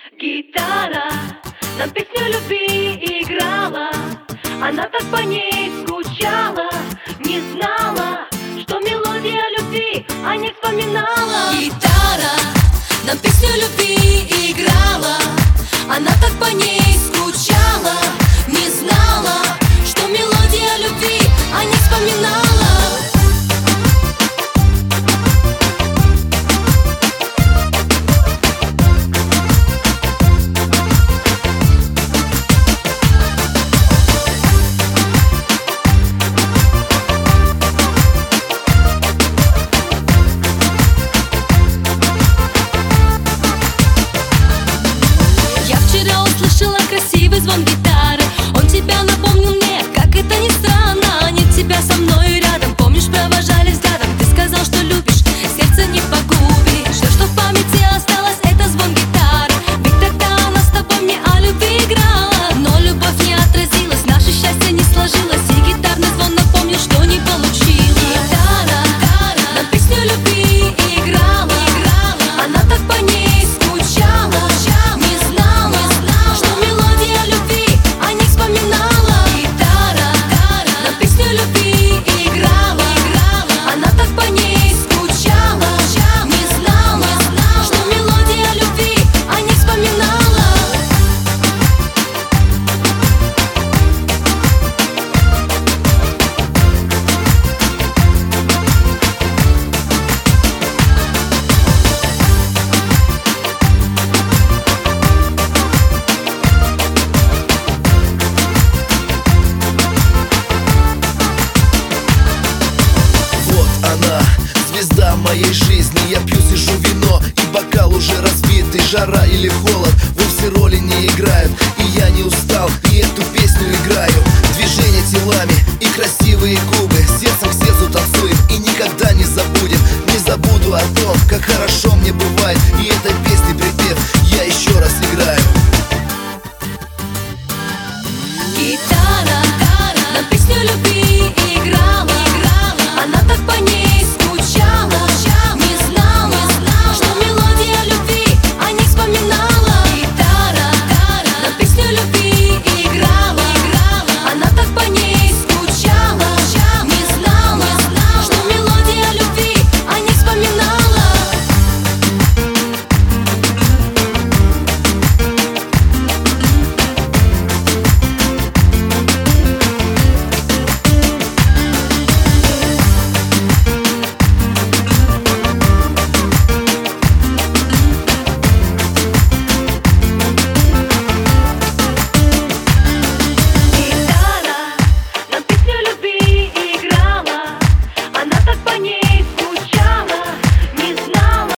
Гитара нам песню любви играла, она так по ней скучала, не знала, что мелодия любви о ней вспоминала. Гитара нам песню любви играла, она так по ней скучала, не знала, что мелодия любви о ней вспоминала. Красивый звон гитары, он тебя напомнил мне, как это ни странно. Нет тебя со мной рядом, помнишь, провожали взглядом. Ты сказал, что любишь, сердце не погубишь. Все, что в памяти осталось, это звон гитары. Ведь тогда она с тобой мне о любви играла. Но любовь не отразилась, наше счастье не сложилось, и гитарный звон напомнил, что не получилось. Гитара нам песню любви играла, она так по ней скучала, не знала, что мелодия любви о ней вспоминала. Гитара нам песню любви играла, она так по ней скучала, не знала, что мелодия любви о ней вспоминала. Звезда моей жизни, я пью, сижу вино, и бокал уже разбитый. Жара или холод вовсе роли не играют, и я не устал, и эту песню играю. Движения телами и красивые губы, сердцем к сердцу танцуем и никогда не забудем. Не забуду о том, как хорошо мне бывает, и этой песни припев я еще раз играю. Гитара нам песню любви играла, она так по ней скучала, не знала, что мелодия любви о ней вспоминала. Гитара нам песню любви играла, она так по ней скучала, не знала, что мелодия любви о ней вспоминала. Гитара нам песню любви играла, она так по ней